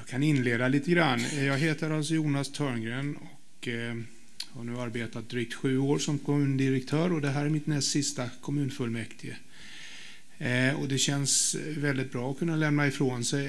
Jag kan inleda lite grann. Jag heter alltså Jonas Törngren och har nu arbetat drygt 7 år som kommundirektör och det här är mitt näst sista kommunfullmäktige. Och det känns väldigt bra att kunna lämna ifrån sig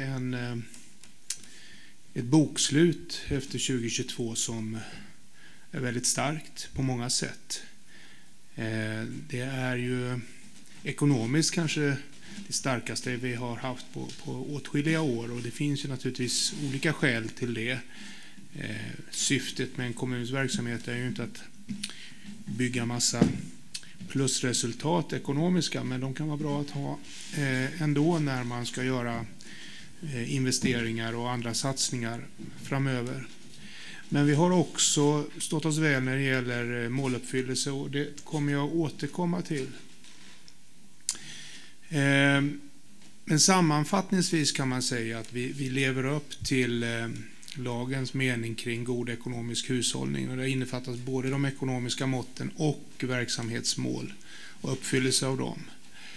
ett bokslut efter 2022 som är väldigt starkt på många sätt. Det är ju ekonomiskt kanske det starkaste vi har haft på åtskilliga år och det finns ju naturligtvis olika skäl till det. Syftet med en kommuns verksamhet är ju inte att bygga massa plusresultat ekonomiska, men de kan vara bra att ha ändå när man ska göra investeringar och andra satsningar framöver. Men vi har också stått oss väl när det gäller måluppfyllelse och det kommer jag återkomma till. Men sammanfattningsvis kan man säga att vi lever upp till lagens mening kring god ekonomisk hushållning och det innefattas både de ekonomiska måtten och verksamhetsmål och uppfyllelse av dem.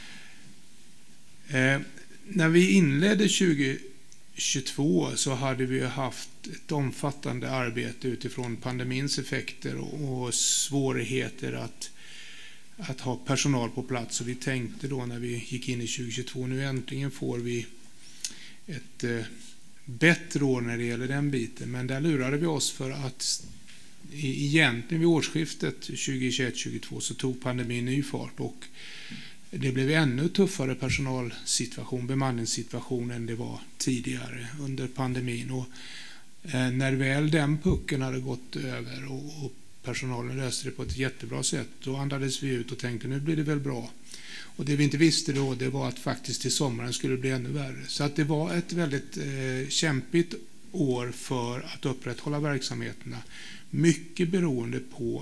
När vi inledde 2022 så hade vi haft ett omfattande arbete utifrån pandemins effekter och svårigheter att ha personal på plats. Och vi tänkte då när vi gick in i 2022, nu äntligen får vi ett bättre år när det gäller den biten. Men där lurade vi oss för att egentligen vid årsskiftet 2021-2022 så tog pandemin ny fart och det blev ännu tuffare personalsituation, bemanningssituation än det var tidigare under pandemin. Och när väl den pucken hade gått över och personalen löste det på ett jättebra sätt, då andades vi ut och tänkte nu blir det väl bra. Och det vi inte visste då, det var att faktiskt till sommaren skulle det bli ännu värre. Så att det var ett väldigt kämpigt år för att upprätthålla verksamheterna. Mycket beroende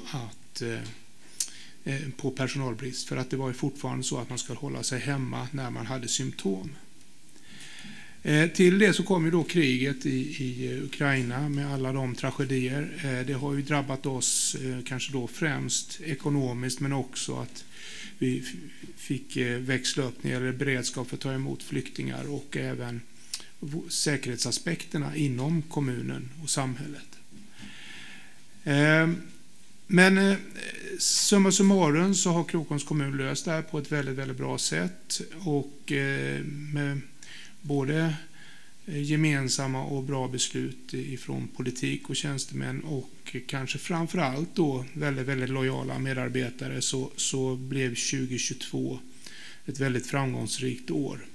på personalbrist. För att det var ju fortfarande så att man ska hålla sig hemma när man hade symptom. Till det så kom ju då kriget i Ukraina med alla de tragedier. Det har ju drabbat oss kanske då främst ekonomiskt men också att vi fick växla upp när det gäller beredskap för att ta emot flyktingar och även säkerhetsaspekterna inom kommunen och samhället. Men summa summarum så har Krokoms kommun löst det här på ett väldigt, väldigt bra sätt och med både gemensamma och bra beslut ifrån politik och tjänstemän och kanske framförallt då väldigt, väldigt lojala medarbetare så blev 2022 ett väldigt framgångsrikt år.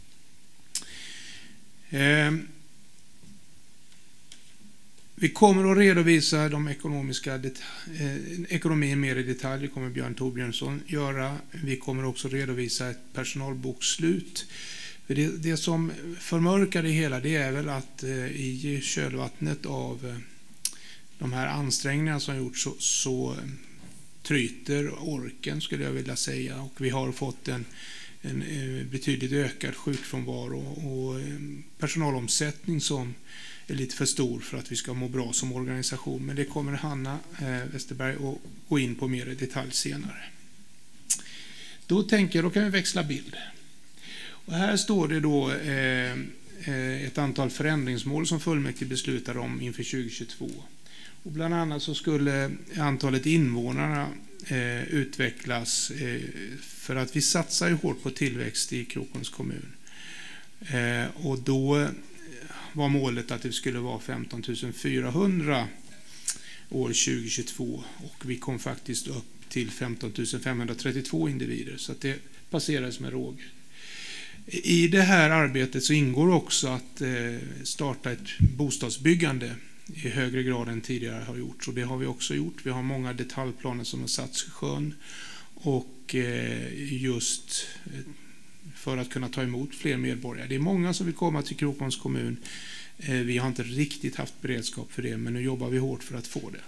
Vi kommer att redovisa de ekonomin mer i detalj, det kommer Björn Torbjörnsson göra. Vi kommer också redovisa ett personalbokslut. Det som förmörkar det hela det är väl att i kölvattnet av de här ansträngningarna som gjorts så tryter orken skulle jag vilja säga och vi har fått en betydligt ökad sjukfrånvaro och personalomsättning som är lite för stor för att vi ska må bra som organisation. Men det kommer Hanna Westerberg att gå in på mer i detalj senare. Då kan vi växla bild. Och här står det då ett antal förändringsmål som fullmäktige beslutade om inför 2022. Och bland annat så skulle antalet invånare utvecklas för att vi satsar ju hårt på tillväxt i Krokoms kommun. Och då var målet att det skulle vara 15 400 år 2022 och vi kom faktiskt upp till 15 532 individer så att det passerades med råg. I det här arbetet så ingår också att starta ett bostadsbyggande i högre grad än tidigare har gjorts och det har vi också gjort. Vi har många detaljplaner som har satts i sjön och just för att kunna ta emot fler medborgare. Det är många som vill komma till Krokoms kommun. Vi har inte riktigt haft beredskap för det, men nu jobbar vi hårt för att få det.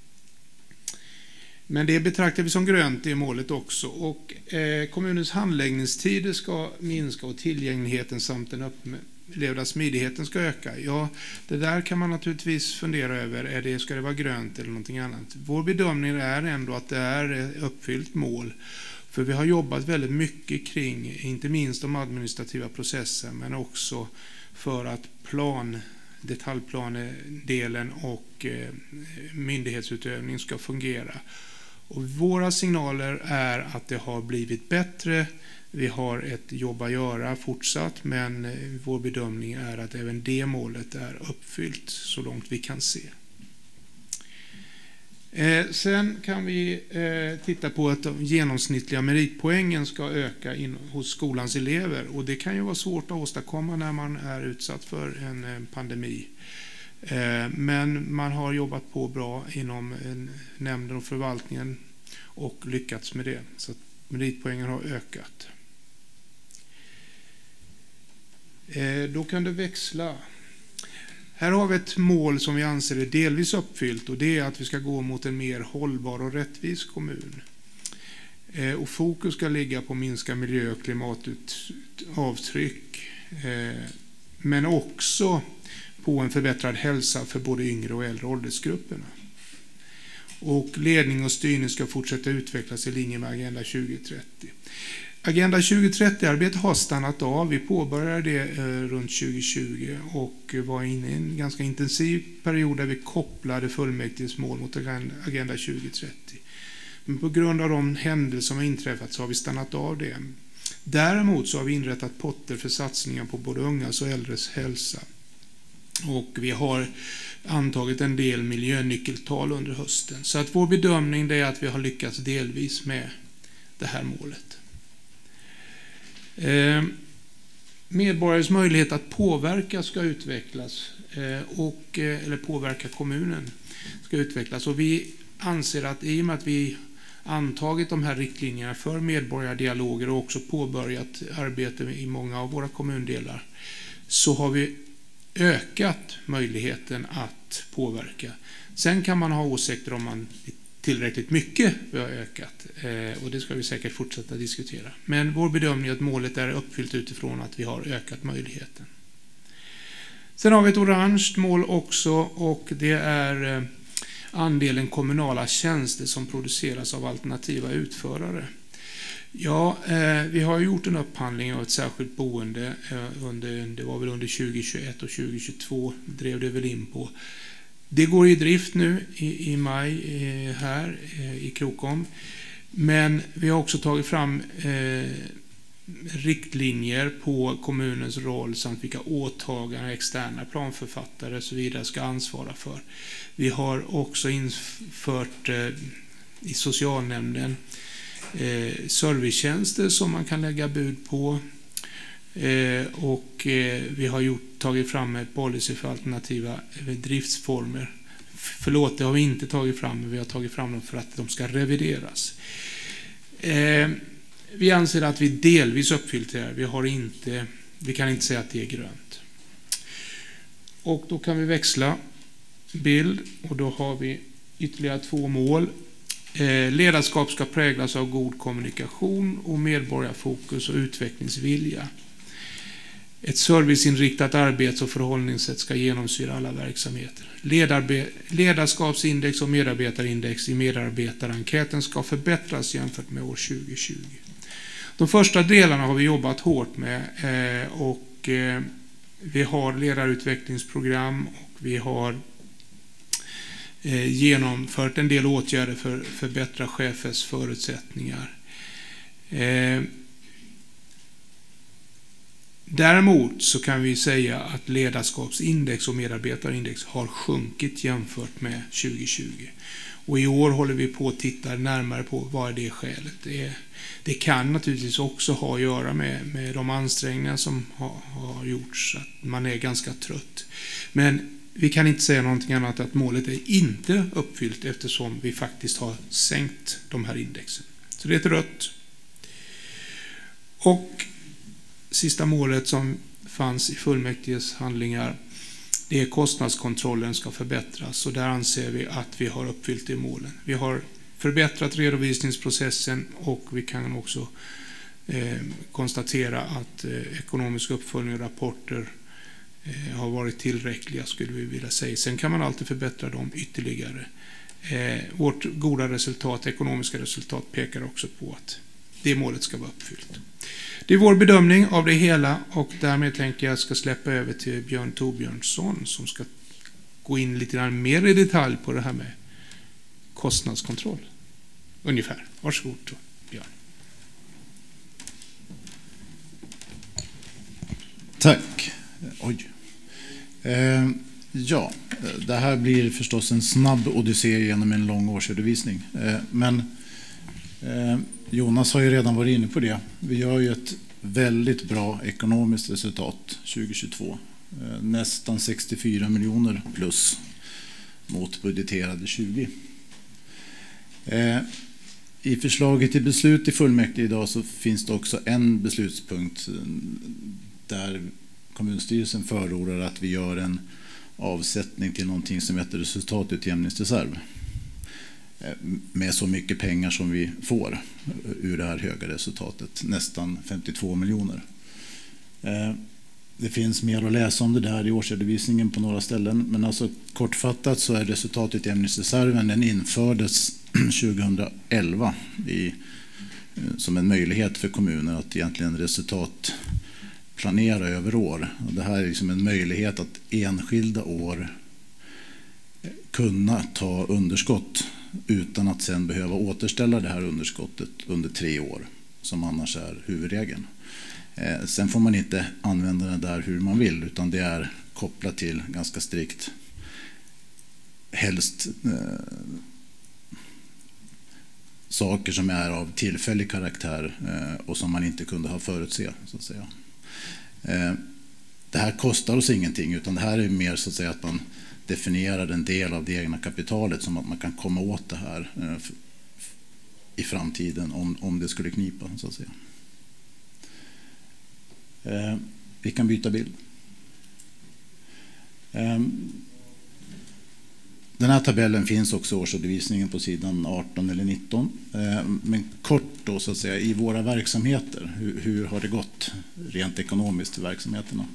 Men det betraktar vi som grönt i målet också. Och kommunens handläggningstider ska minska och tillgängligheten samt den upplevda smidigheten ska öka. Ja, det där kan man naturligtvis fundera över. Ska det vara grönt eller någonting annat? Vår bedömning är ändå att det är uppfyllt mål. För vi har jobbat väldigt mycket kring, inte minst de administrativa processer, men också för att detaljplanedelen och myndighetsutövning ska fungera. Och våra signaler är att det har blivit bättre. Vi har ett jobb att göra fortsatt, men vår bedömning är att även det målet är uppfyllt så långt vi kan se. Sen kan vi titta på att de genomsnittliga meritpoängen ska öka hos skolans elever. Och det kan ju vara svårt att åstadkomma när man är utsatt för en pandemi. Men man har jobbat på bra inom nämnden och förvaltningen och lyckats med det. Så att meritpoängen har ökat. Då kan det växla. Här har vi ett mål som vi anser är delvis uppfyllt, och det är att vi ska gå mot en mer hållbar och rättvis kommun. Och fokus ska ligga på att minska miljö- och klimatavtryck, men också på en förbättrad hälsa för både yngre och äldre åldersgrupperna. Och ledning och styrning ska fortsätta utvecklas i linje med Agenda 2030. Agenda 2030-arbetet har stannat av. Vi påbörjade det runt 2020 och var inne i en ganska intensiv period där vi kopplade fullmäktiges mål mot Agenda 2030. Men på grund av de händelser som har inträffat så har vi stannat av det. Däremot så har vi inrättat potter för satsningar på både ungas och äldres hälsa. Och vi har antagit en del miljönyckeltal under hösten. Så att vår bedömning är att vi har lyckats delvis med det här målet. Medborgares möjlighet att påverka ska utvecklas eller påverka kommunen ska utvecklas. Och vi anser att i och med att vi antagit de här riktlinjerna för medborgardialoger och också påbörjat arbete i många av våra kommundelar, så har vi ökat möjligheten att påverka. Sen kan man ha åsikter om man tillräckligt mycket vi har ökat, och det ska vi säkert fortsätta diskutera. Men vår bedömning är att målet är uppfyllt utifrån att vi har ökat möjligheten. Sen har vi ett orange mål också, och det är andelen kommunala tjänster som produceras av alternativa utförare. Ja, vi har gjort en upphandling av ett särskilt boende det var väl under 2021 och 2022 drev det väl in på. Det går i drift nu i maj här i Krokom. Men vi har också tagit fram riktlinjer på kommunens roll samt vilka åtaganden externa planförfattare och så vidare ska ansvara för. Vi har också infört i socialnämnden servicetjänster som man kan lägga bud på. Och vi har tagit fram ett policy för alternativa driftsformer. Förlåt, det har vi inte tagit fram, men vi har tagit fram dem för att de ska revideras. Vi anser att vi delvis uppfyllt det här. Vi kan inte säga att det är grönt. Och då kan vi växla bild, och då har vi ytterligare 2 mål. Ledarskap ska präglas av god kommunikation och medborgarfokus och utvecklingsvilja. Ett serviceinriktat arbets- och förhållningssätt ska genomsyra alla verksamheter. Ledarskapsindex och medarbetarindex i medarbetarenkäten ska förbättras jämfört med år 2020. De första delarna har vi jobbat hårt med, och vi har ledarutvecklingsprogram och vi har genomfört en del åtgärder för att förbättra chefers förutsättningar. Däremot så kan vi säga att ledarskapsindex och medarbetarindex har sjunkit jämfört med 2020. Och i år håller vi på att titta närmare på vad är det skälet. Det kan naturligtvis också ha att göra med de ansträngningar som har gjorts, att man är ganska trött. Men vi kan inte säga någonting annat att målet är inte uppfyllt eftersom vi faktiskt har sänkt de här indexen. Så det är ett rött. Och sista målet som fanns i fullmäktiges handlingar, det är kostnadskontrollen ska förbättras, och där anser vi att vi har uppfyllt de målen. Vi har förbättrat redovisningsprocessen, och vi kan också konstatera att ekonomisk uppföljning och rapporter har varit tillräckliga, skulle vi vilja säga. Sen kan man alltid förbättra dem ytterligare. Vårt goda resultat, ekonomiska resultat, pekar också på att det målet ska vara uppfyllt. Det är vår bedömning av det hela och därmed tänker jag ska släppa över till Björn Torbjörnsson som ska gå in lite grann mer i detalj på det här med kostnadskontroll. Ungefär. Varsågod Björn. Tack. Ja, det här blir förstås en snabb odyssé genom en lång årsredovisning. Men Jonas har ju redan varit inne på det. Vi gör ju ett väldigt bra ekonomiskt resultat 2022. Nästan 64 miljoner plus mot budgeterade 20. I förslaget till beslut i fullmäktige idag så finns det också en beslutspunkt där kommunstyrelsen förordar att vi gör en avsättning till någonting som heter resultatutjämningsreserv med så mycket pengar som vi får ur det här höga resultatet, nästan 52 miljoner. Det finns mer att läsa om det där i årsredovisningen på några ställen, men alltså kortfattat så är resultatutjämningsreserven, den infördes 2011 som en möjlighet för kommuner att egentligen resultatplanera över år. Och det här är liksom en möjlighet att enskilda år kunna ta underskott utan att sen behöva återställa det här underskottet under 3 år, som annars är huvudregeln. Sen får man inte använda det där hur man vill, utan det är kopplat till ganska strikt helst saker som är av tillfällig karaktär och som man inte kunde ha förutse, så att säga. Det här kostar oss ingenting, utan det här är mer så att säga att man definierar en del av det egna kapitalet som att man kan komma åt det här i framtiden om det skulle knipa, så att säga. Vi kan byta bild. Den här tabellen finns också i årsredovisningen på sidan 18 eller 19. Men kort då, så att säga, i våra verksamheter, hur har det gått rent ekonomiskt i verksamheterna?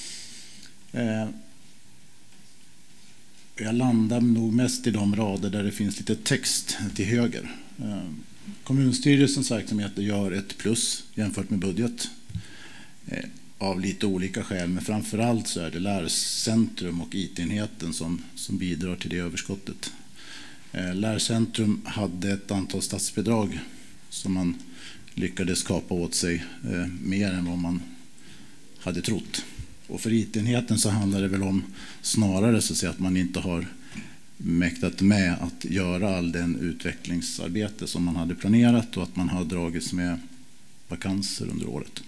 Jag landar nog mest i de rader där det finns lite text till höger. Kommunstyrelsens verksamheter gör ett plus jämfört med budget av lite olika skäl, men framförallt så är det lärcentrum och IT-enheten som bidrar till det överskottet. Lärcentrum hade ett antal statsbidrag som man lyckades skapa åt sig mer än vad man hade trott. Och för IT-enheten så handlar det väl om snarare så att säga att man inte har mäktat med att göra all den utvecklingsarbete som man hade planerat och att man har dragits med vakanser under året.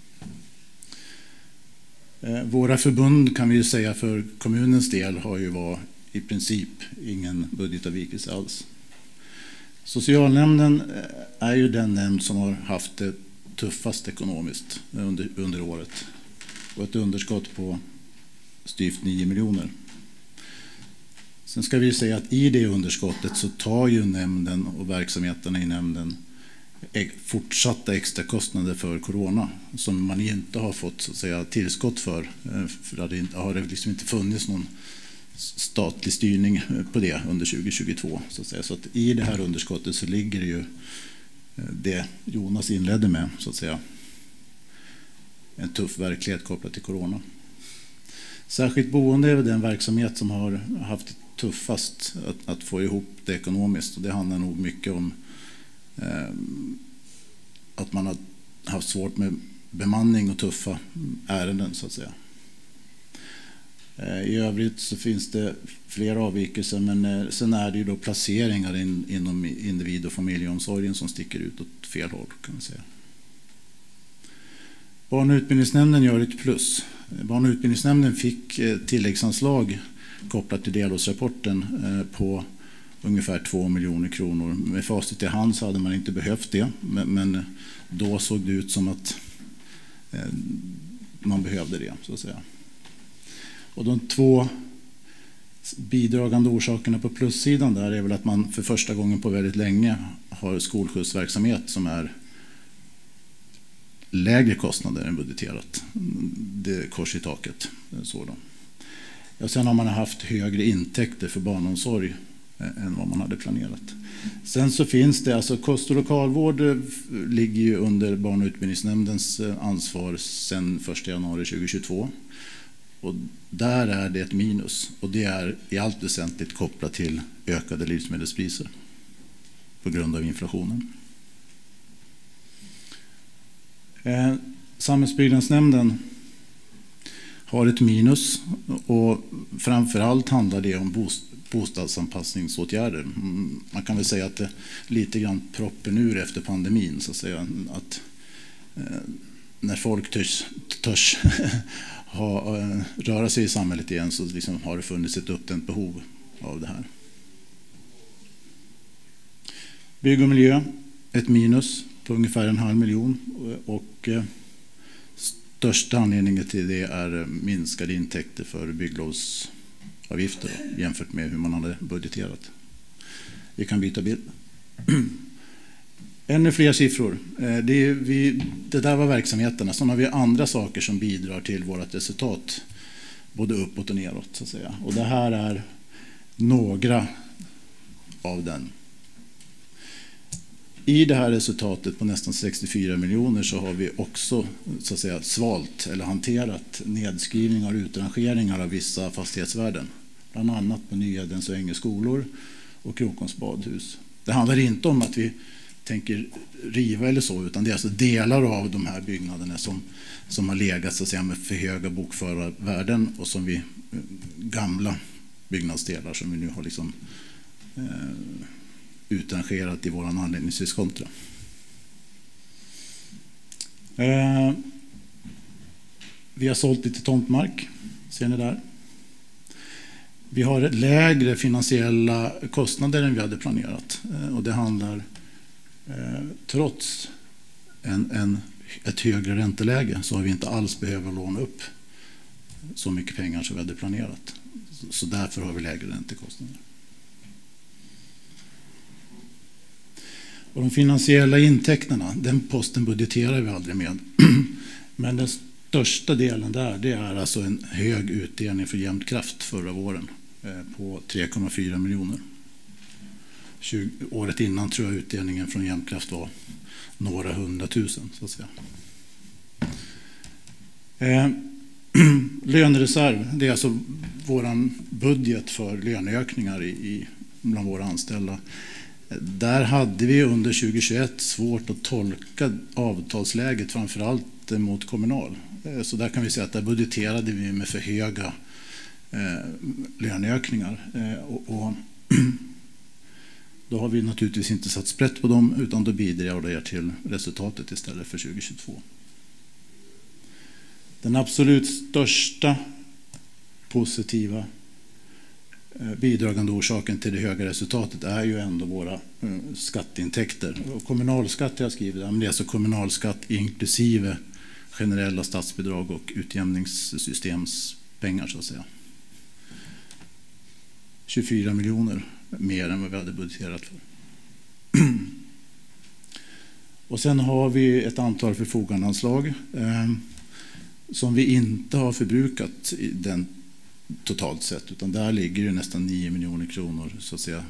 Våra förbund kan vi ju säga för kommunens del har ju varit i princip ingen budgetavvikelse alls. Socialnämnden är ju den nämnd som har haft det tuffast ekonomiskt under året och ett underskott på styvt 9 miljoner. Sen ska vi säga att i det underskottet så tar ju nämnden och verksamheterna i nämnden fortsatta extra kostnader för corona som man inte har fått så att säga tillskott för det har det liksom inte funnits någon statlig styrning på det under 2022 så att säga. Så att i det här underskottet så ligger det ju det Jonas inledde med, så att säga, en tuff verklighet kopplat till corona. Särskilt boende är den verksamhet som har haft det tuffast att få ihop det ekonomiskt, och det handlar nog mycket om att man har haft svårt med bemanning och tuffa ärenden, så att säga. I övrigt så finns det fler avvikelser, men sen är det ju då placeringar inom individ- och familjeomsorgen som sticker ut åt fel håll, kan man säga. Barn- och utbildningsnämnden gör ett plus. Barn- och utbildningsnämnden fick tilläggsanslag kopplat till delårsrapporten på ungefär 2 miljoner kronor. Med facit i hand så hade man inte behövt det, men då såg det ut som att man behövde det, så att säga. Och de 2 bidragande orsakerna på plussidan där är väl att man för första gången på väldigt länge har skolskjutsverksamhet som är lägre kostnader än budgeterat. Det är kors i taket. Så då. Ja, sen har man haft högre intäkter för barnomsorg än vad man hade planerat. Sen så finns det, alltså kost- och lokalvård ligger ju under barn- och utbildningsnämndens ansvar sedan 1 januari 2022. Och där är det ett minus, och det är i allt väsentligt kopplat till ökade livsmedelspriser på grund av inflationen. Samhällsbyggnadsnämnden har ett minus, och framförallt handlar det om bostadsanpassningsåtgärder. Man kan väl säga att det lite grann proppen ur efter pandemin, så att säga, att när folk törs röra sig i samhället igen, så liksom har det funnits ett uppdämt behov av det här. Bygg och miljö, ett minus på ungefär 500 000, och största anledningen till det är minskade intäkter för bygglovsavgifter jämfört med hur man hade budgeterat. Vi kan byta bild. Ännu fler siffror. Det där var verksamheterna. Sen har vi andra saker som bidrar till vårt resultat, både uppåt och neråt, så att säga. Och det här är några av den. I det här resultatet på nästan 64 miljoner så har vi också, så att säga, svalt eller hanterat nedskrivningar och utrangeringar av vissa fastighetsvärden. Bland annat på Nya Dens och Änge skolor och Krokoms badhus. Det handlar inte om att vi tänker riva eller så, utan det är alltså delar av de här byggnaderna som har legat, så att säga, med för höga bokförda värden, och som vi gamla byggnadsdelar som vi nu har liksom utrangerat i våran anläggningsriskontra. Vi har sålt lite tomtmark, ser ni där. Vi har lägre finansiella kostnader än vi hade planerat, och det handlar trots ett högre ränteläge så har vi inte alls behövt låna upp så mycket pengar som vi hade planerat. Så därför har vi lägre räntekostnader. Och de finansiella intäkterna, den posten budgeterar vi aldrig med. Men den största delen där, det är alltså en hög utdelning för Jämtkraft förra våren på 3,4 miljoner. Året innan tror jag utdelningen från Jämtkraft var några 100 000, så att säga. Lönereserv, det är alltså våran budget för löneökningar bland våra anställda. Där hade vi under 2021 svårt att tolka avtalsläget, framförallt mot Kommunal. Så där kan vi säga att där budgeterade vi med för höga löneökningar. Och då har vi naturligtvis inte satt sprätt på dem, utan då bidrar det till resultatet istället för 2022. Den absolut största positiva bidragande orsaken till det höga resultatet är ju ändå våra skatteintäkter. Och kommunalskatt jag skriver där, men det är alltså kommunalskatt inklusive generella statsbidrag och utjämningssystemspengar, så att säga. 24 miljoner mer än vad vi hade budgeterat för. Och sen har vi ett antal förfogandeanslag som vi inte har förbrukat i den totalt sett, utan där ligger det nästan 9 miljoner kronor, så att säga,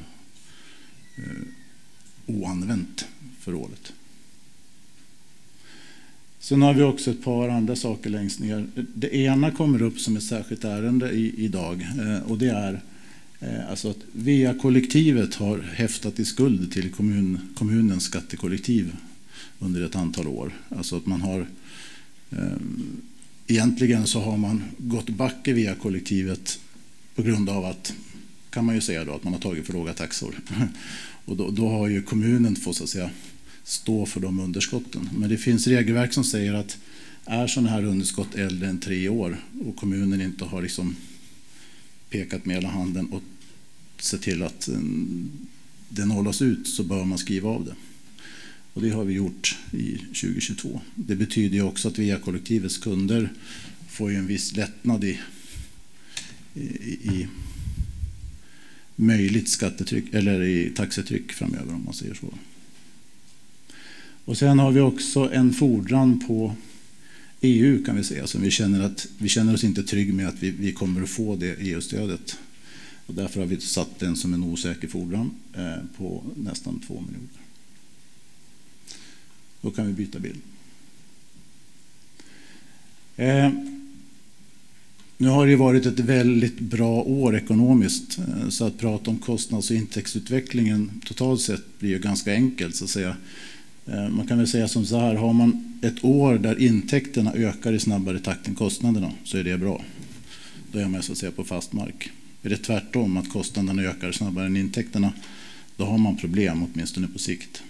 oanvänt för året. Sen har vi också ett par andra saker längst ner. Det ena kommer upp som ett särskilt ärende idag, och det är alltså att VA-kollektivet har häftat i skuld till kommunens skattekollektiv under ett antal år. Alltså att man har egentligen så har man gått back i VA-kollektivet på grund av att, kan man ju säga då, att man har tagit för låga taxor. Och då har ju kommunen fått, så att säga, stå för de underskotten. Men det finns regelverk som säger att är sådana här underskott äldre än 3 år och kommunen inte har liksom pekat med hela handen och se till att den hållas ut, så bör man skriva av det. Och det har vi gjort i 2022. Det betyder ju också att VA-kollektivets kunder får ju en viss lättnad i möjligt skattetryck eller i taxetryck framöver, om man säger så. Och sen har vi också en fordran på EU, kan vi säga, som vi känner oss inte trygg med att vi kommer att få det EU-stödet. Och därför har vi satt den som en osäker fordran på nästan 2 miljoner. Då kan vi byta bild. Nu har det varit ett väldigt bra år ekonomiskt, så att prata om kostnads- och intäktsutvecklingen totalt sett blir ju ganska enkelt så att säga. Man kan väl säga som så här, har man ett år där intäkterna ökar i snabbare takt än kostnaderna så är det bra. Då är man så att säga på fast mark. Är det tvärtom att kostnaderna ökar snabbare än intäkterna, då har man problem åtminstone på sikt.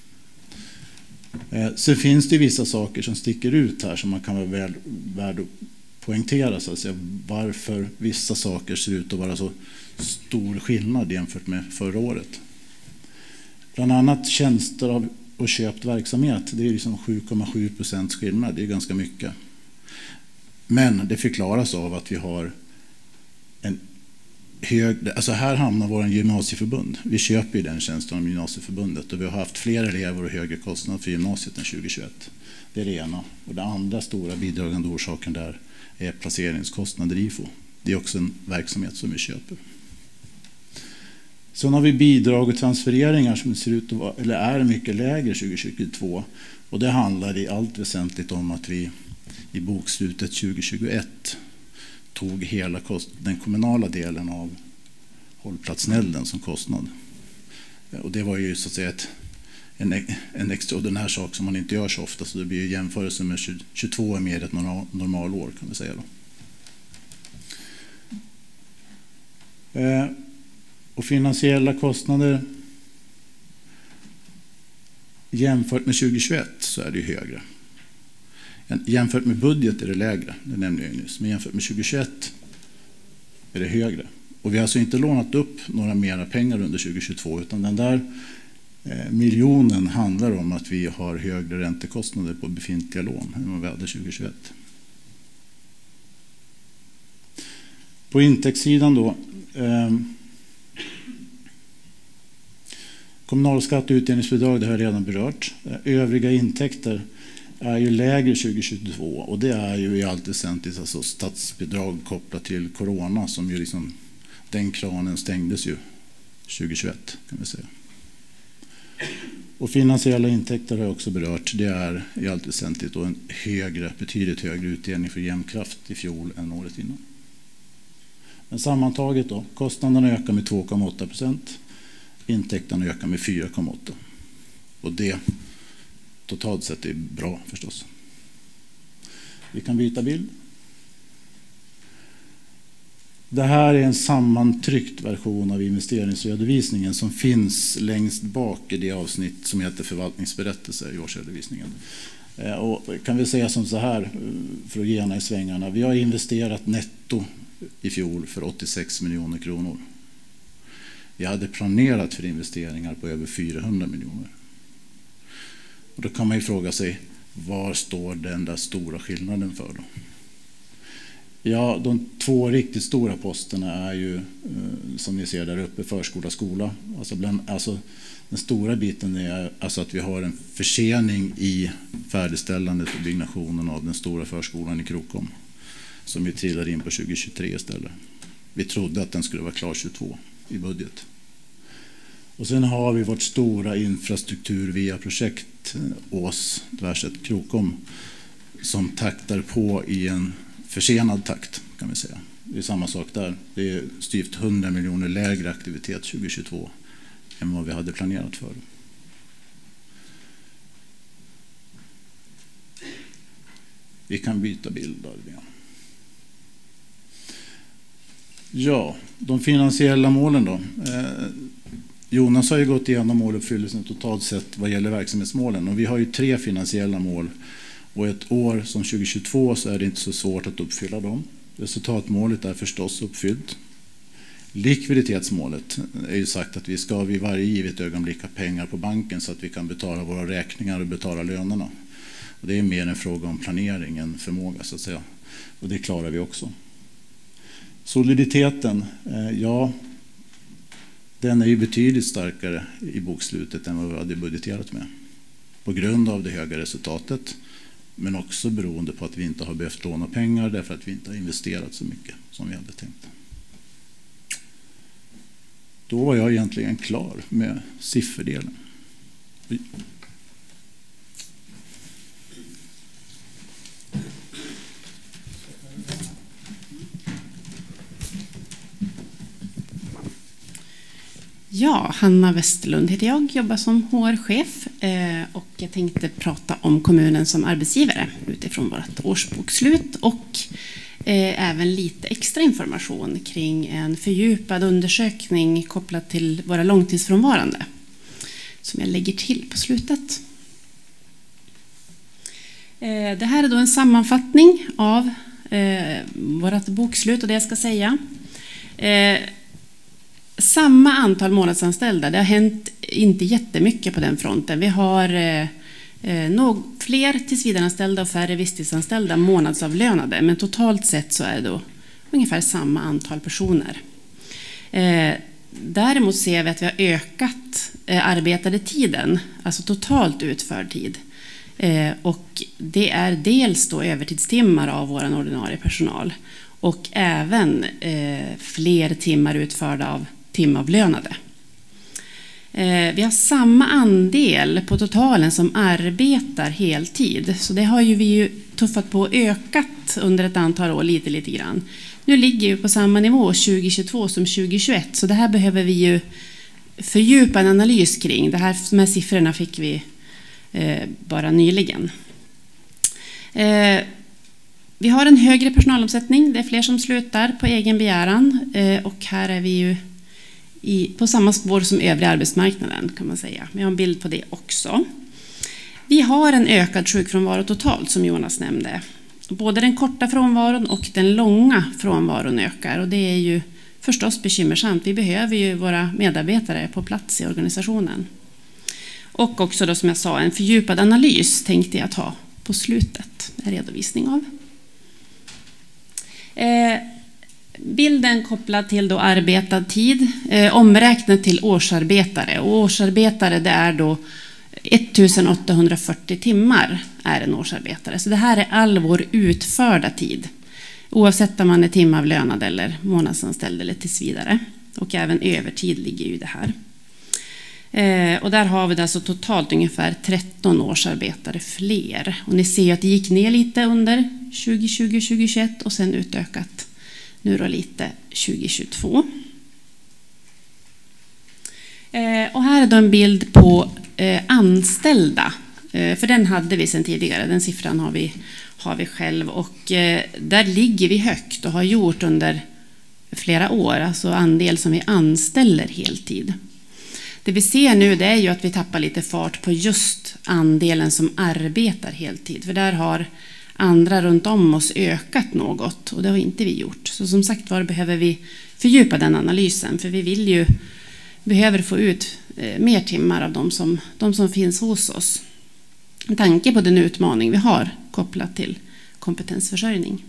Så finns det vissa saker som sticker ut här som man kan vara värd att poängtera så att säga, varför vissa saker ser ut att vara så stor skillnad jämfört med förra året. Bland annat tjänster och köpt verksamhet, det är liksom 7,7% skillnad, det är ganska mycket. Men det förklaras av att vi har en hög, alltså här hamnar vår gymnasieförbund. Vi köper ju den tjänsten av gymnasieförbundet och vi har haft fler elever och högre kostnad för gymnasiet än 2021. Det är det ena. Och den andra stora bidragande orsaken där är placeringskostnader i IFO. Det är också en verksamhet som vi köper. Sen har vi bidrag och transfereringar som ser ut att vara, eller är mycket lägre 2022. Och det handlar i allt väsentligt om att vi i bokslutet 2021 tog hela den kommunala delen av hållplatsnälden som kostnad. Och det var ju så att säga en extraordinär sak som man inte gör så ofta, så det blir ju jämförelse med 22 är mer ett normalår kan vi säga då. Och finansiella kostnader jämfört med 2021 så är det ju högre. Jämfört med budget är det lägre, det nämnde jag nyss, men jämfört med 2021 är det högre. Och vi har alltså inte lånat upp några mera pengar under 2022, utan den där miljonen handlar om att vi har högre räntekostnader på befintliga lån än vad vi hade 2021. På intäktssidan då, kommunalskatt och utdelningsbidrag, det har jag redan berört. Övriga intäkter är ju lägre 2022 och det är ju i allt väsentligt alltså statsbidrag kopplat till corona som ju liksom, den kranen stängdes ju 2021 kan vi säga. Och finansiella intäkter har jag också berört. Det är i allt väsentligt då en betydligt högre utdelning för Jämtkraft i fjol än året innan. Men sammantaget då, kostnaderna ökar med 2,8%, intäkterna ökar med 4,8%. Och det totalt sett är bra förstås. Vi kan byta bild. Det här är en sammantryckt version av investeringsredovisningen som finns längst bak i det avsnitt som heter förvaltningsberättelse i årsredovisningen. Och kan vi säga som så här för att gena i svängarna. Vi har investerat netto i fjol för 86 miljoner kronor. Vi hade planerat för investeringar på över 400 miljoner. Och då kan man ju fråga sig, var står den där stora skillnaden för då? Ja, de två riktigt stora posterna är ju, som ni ser där uppe, förskola, skola. Alltså den stora biten är alltså att vi har en försening i färdigställandet och byggnationen av den stora förskolan i Krokom, som vi trillar in på 2023 istället. Vi trodde att den skulle vara klar 22 i budget. Och sen har vi vårt stora infrastruktur via projekt Ås, tvärsätt Krokom, som taktar på i en försenad takt kan vi säga. Det är samma sak där. Det är styvt 100 miljoner lägre aktivitet 2022 än vad vi hade planerat för. Vi kan byta bild där. Ja, de finansiella målen då. Jonas har ju gått igenom måluppfyllelsen totalt sett vad gäller verksamhetsmålen. Och vi har ju 3 finansiella mål. Och ett år som 2022 så är det inte så svårt att uppfylla dem. Resultatmålet är förstås uppfyllt. Likviditetsmålet är ju sagt att vi ska vid varje givet ögonblick ha pengar på banken så att vi kan betala våra räkningar och betala lönerna. Och det är mer en fråga om planering än förmåga så att säga. Och det klarar vi också. Soliditeten, ja, den är ju betydligt starkare i bokslutet än vad vi hade budgeterat med. På grund av det höga resultatet, men också beroende på att vi inte har behövt låna pengar därför att vi inte har investerat så mycket som vi hade tänkt. Då var jag egentligen klar med sifferdelen. Ja, Hanna Westerlund heter jag, jobbar som HR-chef och jag tänkte prata om kommunen som arbetsgivare utifrån vårt årsbokslut och även lite extra information kring en fördjupad undersökning kopplat till våra långtidsfrånvarande som jag lägger till på slutet. Det här är då en sammanfattning av vårt bokslut och det jag ska säga. Samma antal månadsanställda, det har hänt inte jättemycket på den fronten. Vi har fler tillsvidareanställda och färre visstidsanställda månadsavlönade, men totalt sett så är det då ungefär samma antal personer. Däremot ser vi att vi har ökat arbetade tiden, alltså totalt utförd tid. Och det är dels då övertidstimmar av vår ordinarie personal och även fler timmar utförda av timavlönade. Vi har samma andel på totalen som arbetar heltid. Så det har ju vi ju tuffat på och ökat under ett antal år lite grann. Nu ligger vi på samma nivå 2022 som 2021. Så det här behöver vi ju fördjupa en analys kring. De här siffrorna fick vi bara nyligen. Vi har en högre personalomsättning. Det är fler som slutar på egen begäran. Och här är vi ju på samma spår som övriga arbetsmarknaden kan man säga. Vi har en bild på det också. Vi har en ökad sjukfrånvaro totalt som Jonas nämnde. Både den korta frånvaron och den långa frånvaron ökar och det är ju förstås bekymmersamt. Vi behöver ju våra medarbetare på plats i organisationen. Och också då som jag sa en fördjupad analys tänkte jag ta på slutet. En redovisning av. Bilden kopplad till då arbetad tid, omräknat till årsarbetare. Och årsarbetare det är då 1840 timmar är en årsarbetare. Så det här är all vår utförda tid. Oavsett om man är timavlönad eller månadsanställd eller tills vidare. Och även övertid ligger ju det här. Och där har vi det alltså totalt ungefär 13 årsarbetare fler. Och ni ser att det gick ner lite under 2020-2021 och sen utökat nu då lite 2022. Och här är då en bild på anställda. För den hade vi sedan tidigare, den siffran har vi själv. Och där ligger vi högt och har gjort under flera år. Alltså andel som vi anställer heltid. Det vi ser nu det är ju att vi tappar lite fart på just andelen som arbetar heltid. För där har andra runt om oss ökat något och det har inte vi gjort. Så som sagt var behöver vi fördjupa den analysen för vi behöver få ut mer timmar av de som finns hos oss. Med tanke på den utmaning vi har kopplat till kompetensförsörjning.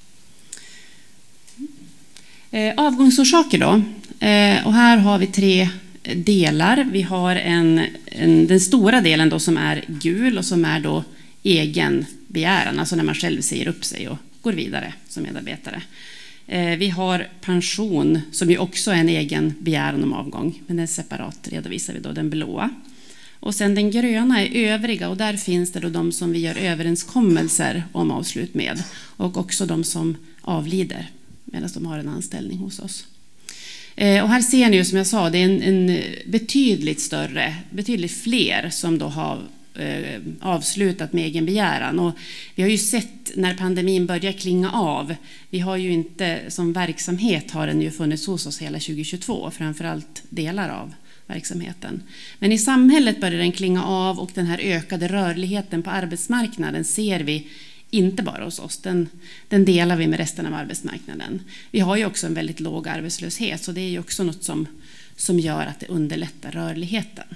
Avgångsorsaker då. Och här har vi 3 delar. Vi har den stora delen då som är gul och som är då egen begäran, alltså när man själv säger upp sig och går vidare som medarbetare. Vi har pension som ju också är en egen begäran om avgång, men den separat redovisar vi då den blåa. Och sen den gröna är övriga och där finns det då de som vi gör överenskommelser om avslut med och också de som avlider medan de har en anställning hos oss. Och här ser ni ju som jag sa, det är en betydligt fler som då har avslutat med egen begäran. Och vi har ju sett när pandemin börjar klinga av, vi har ju inte som verksamhet har den ju funnits hos oss hela 2022, framförallt delar av verksamheten. Men i samhället börjar den klinga av och den här ökade rörligheten på arbetsmarknaden ser vi inte bara hos oss, den delar vi med resten av arbetsmarknaden. Vi har ju också en väldigt låg arbetslöshet så det är ju också något som gör att det underlättar rörligheten.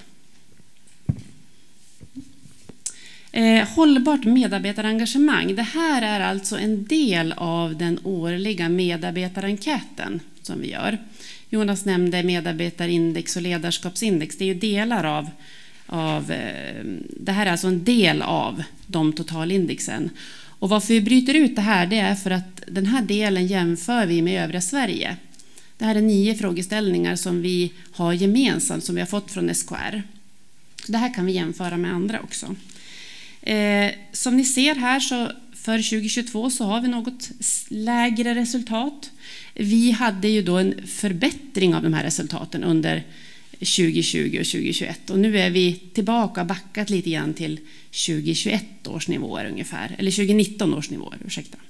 Hållbart medarbetarengagemang. Det här är alltså en del av den årliga medarbetarenkäten som vi gör. Jonas nämnde medarbetarindex och ledarskapsindex. Det är ju delar av det här är alltså en del av de totalindexen. Och varför vi bryter ut det här det är för att den här delen jämför vi med övriga Sverige. Det här är 9 frågeställningar som vi har gemensamt, som vi har fått från SKR. Det här kan vi jämföra med andra också. Som ni ser här, så för 2022 så har vi något lägre resultat. Vi hade ju då en förbättring av de här resultaten under 2020 och 2021. Och nu är vi tillbaka och backat lite grann till 2021 års nivåer ungefär. Eller 2019 års nivåer, ursäkta.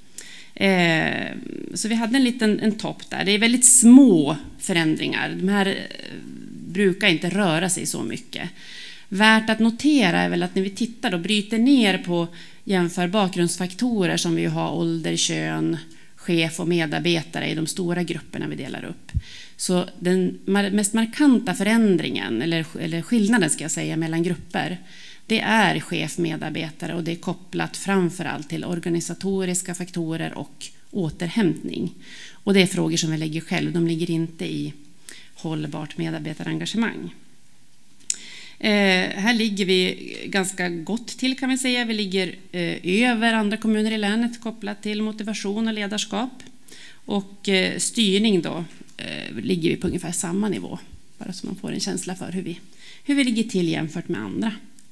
Så vi hade en topp där. Det är väldigt små förändringar. De här brukar inte röra sig så mycket. Värt att notera är väl att när vi tittar och bryter ner på jämför bakgrundsfaktorer som vi har ålder, kön, chef och medarbetare i de stora grupperna vi delar upp. Så den mest markanta förändringen, eller skillnaden ska jag säga, mellan grupper, det är chef, medarbetare, och det är kopplat framförallt till organisatoriska faktorer och återhämtning. Och det är frågor som vi lägger själv, de ligger inte i hållbart medarbetarengagemang. Här ligger vi ganska gott till, kan vi säga. Vi ligger över andra kommuner i länet kopplat till motivation och ledarskap. Och styrning då ligger vi på ungefär samma nivå. Bara så man får en känsla för hur vi ligger till jämfört med andra.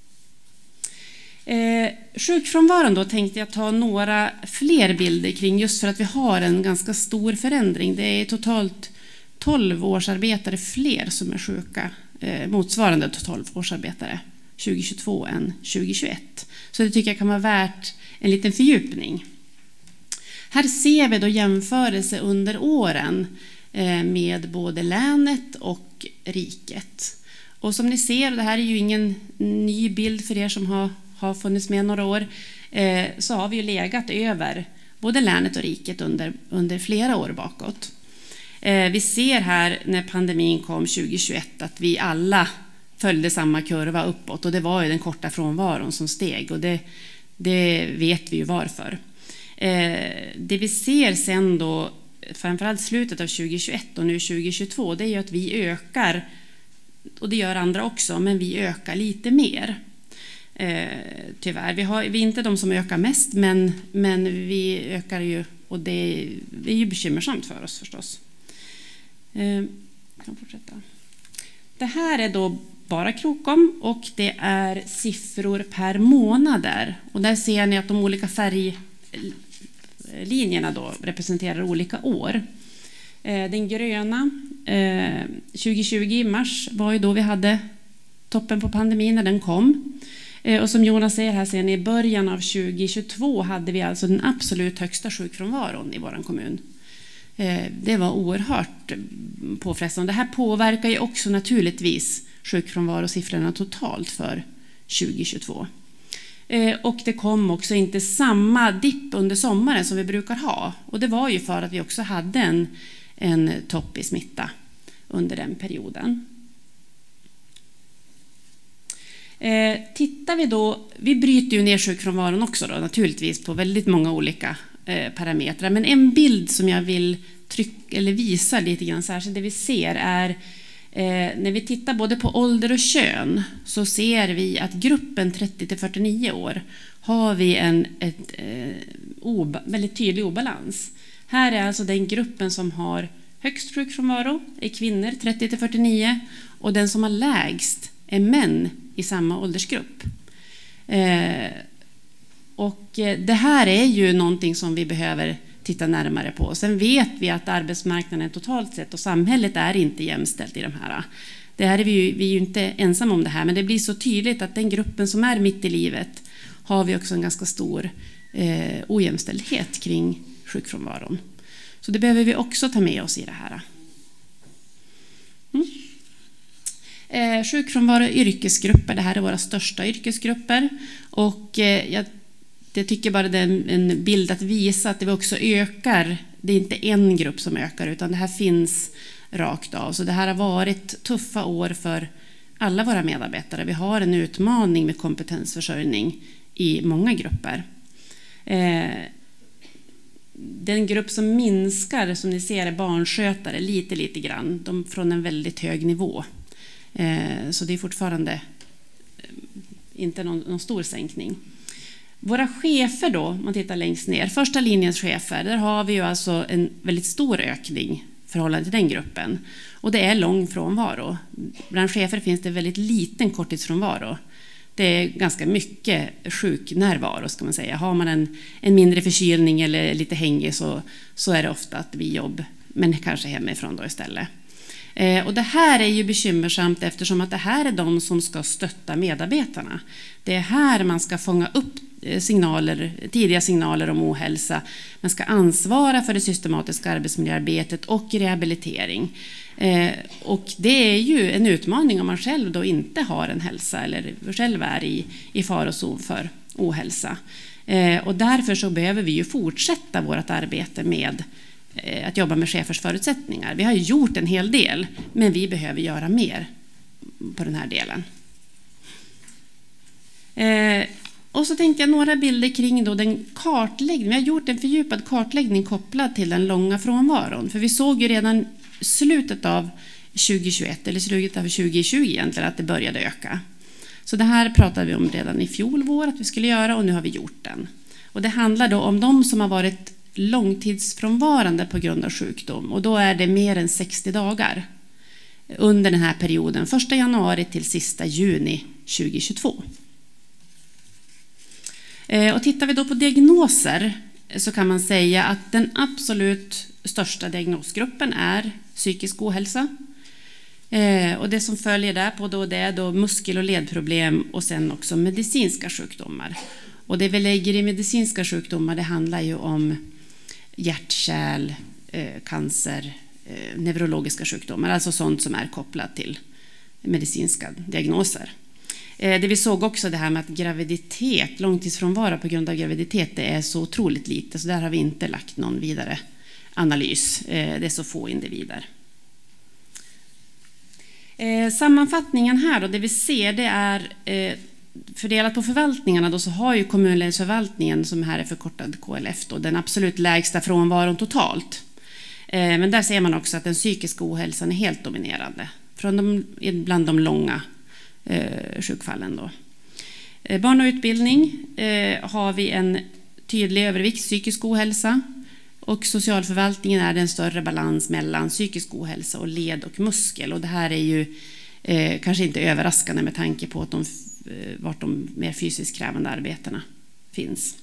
Sjukfrånvaron då tänkte jag ta några fler bilder kring, just för att vi har en ganska stor förändring. Det är totalt 12 årsarbetare fler som är sjuka, motsvarande 12 årsarbetare 2022 än 2021. Så det tycker jag kan vara värt en liten fördjupning. Här ser vi då jämförelse under åren med både länet och riket. Och som ni ser, det här är ju ingen ny bild för er som har funnits med några år, så har vi ju legat över både länet och riket under flera år bakåt. Vi ser här när pandemin kom 2021 att vi alla följde samma kurva uppåt, och det var ju den korta frånvaron som steg, och det vet vi ju varför. Det vi ser sen då, framförallt slutet av 2021 och nu 2022, det är ju att vi ökar, och det gör andra också, men vi ökar lite mer. Tyvärr, vi är inte de som ökar mest, men vi ökar ju, och det är ju bekymmersamt för oss förstås. Kan fortsätta. Det här är då bara Krokom, och det är siffror per månader, och där ser ni att de olika färglinjerna då representerar olika år. Den gröna 2020 i mars var ju då vi hade toppen på pandemin när den kom. Och som Jonas säger här, ser ni i början av 2022 hade vi alltså den absolut högsta sjukfrånvaron i vår kommun. Det var oerhört påfrestande. Det här påverkar ju också naturligtvis sjukfrånvarosiffrorna totalt för 2022. Och det kom också inte samma dipp under sommaren som vi brukar ha. Och det var ju för att vi också hade en topp i smitta under den perioden. Tittar vi då, vi bryter ju ner sjukfrånvaron också då, naturligtvis på väldigt många olika parametrar. Men en bild som jag vill visa lite grann särskilt, det vi ser är när vi tittar både på ålder och kön, så ser vi att gruppen 30-49 år har vi en väldigt tydlig obalans. Här är alltså den gruppen som har högst sjukfrånvaro är kvinnor 30-49, och den som har lägst är män i samma åldersgrupp. Och det här är ju någonting som vi behöver titta närmare på. Sen vet vi att arbetsmarknaden totalt sett och samhället är inte jämställt i de här. Det här är vi är ju inte ensamma om det här, men det blir så tydligt att den gruppen som är mitt i livet har vi också en ganska stor ojämställdhet kring sjukfrånvaron. Så det behöver vi också ta med oss i det här. Sjukfrånvaro yrkesgrupper, det här är våra största yrkesgrupper, och jag tycker bara det är en bild att visa att det också ökar. Det är inte en grupp som ökar, utan det här finns rakt av. Så det här har varit tuffa år för alla våra medarbetare. Vi har en utmaning med kompetensförsörjning i många grupper. Den grupp som minskar, som ni ser, är barnskötare lite grann, från en väldigt hög nivå. Så det är fortfarande inte någon stor sänkning. Våra chefer då, man tittar längst ner, första linjens chefer, där har vi ju alltså en väldigt stor ökning förhållande till den gruppen. Och det är lång frånvaro. Bland chefer finns det väldigt liten korttidsfrånvaro. Det är ganska mycket sjuknärvaro, ska man säga. Har man en mindre förkylning eller lite hängig så är det ofta att det blir jobb, men kanske hemifrån då istället. Och det här är ju bekymmersamt eftersom att det här är de som ska stötta medarbetarna. Det är här man ska fånga upp tidiga signaler om ohälsa. Man ska ansvara för det systematiska arbetsmiljöarbetet och rehabilitering. Och det är ju en utmaning om man själv då inte har en hälsa eller själv är i farozon för ohälsa. Och därför så behöver vi ju fortsätta vårt arbete med att jobba med chefers förutsättningar. Vi har gjort en hel del, men vi behöver göra mer på den här delen. Och så tänkte jag några bilder kring då den kartläggning. Vi har gjort en fördjupad kartläggning kopplad till den långa frånvaron. För vi såg ju redan slutet av 2021 eller slutet av 2020 egentligen att det började öka. Så det här pratade vi om redan i fjol vår att vi skulle göra och nu har vi gjort den. Och det handlar då om de som har varit långtidsfrånvarande på grund av sjukdom. Och då är det mer än 60 dagar under den här perioden. 1 januari till sista juni 2022. Och tittar vi då på diagnoser så kan man säga att den absolut största diagnosgruppen är psykisk ohälsa. Och det som följer där på då det är då muskel- och ledproblem och sen också medicinska sjukdomar. Och det vi lägger i medicinska sjukdomar det handlar ju om hjärt-kärl, cancer, neurologiska sjukdomar, alltså sånt som är kopplat till medicinska diagnoser. Det vi såg också det här med att graviditet, långtidsfrånvaro på grund av graviditet, det är så otroligt lite, så där har vi inte lagt någon vidare analys. Det är så få individer. Sammanfattningen här då, det vi ser det är fördelat på förvaltningarna då, så har ju kommunledningsförvaltningen, som här är förkortad KLF då, den absolut lägsta frånvaron totalt. Men där ser man också att den psykiska ohälsan är helt dominerande bland de långa sjukfallen då. Barn och utbildning har vi en tydlig övervikt psykisk ohälsa, och socialförvaltningen är det en större balans mellan psykisk ohälsa och led och muskel, och det här är ju kanske inte överraskande med tanke på att vart de mer fysiskt krävande arbetena finns.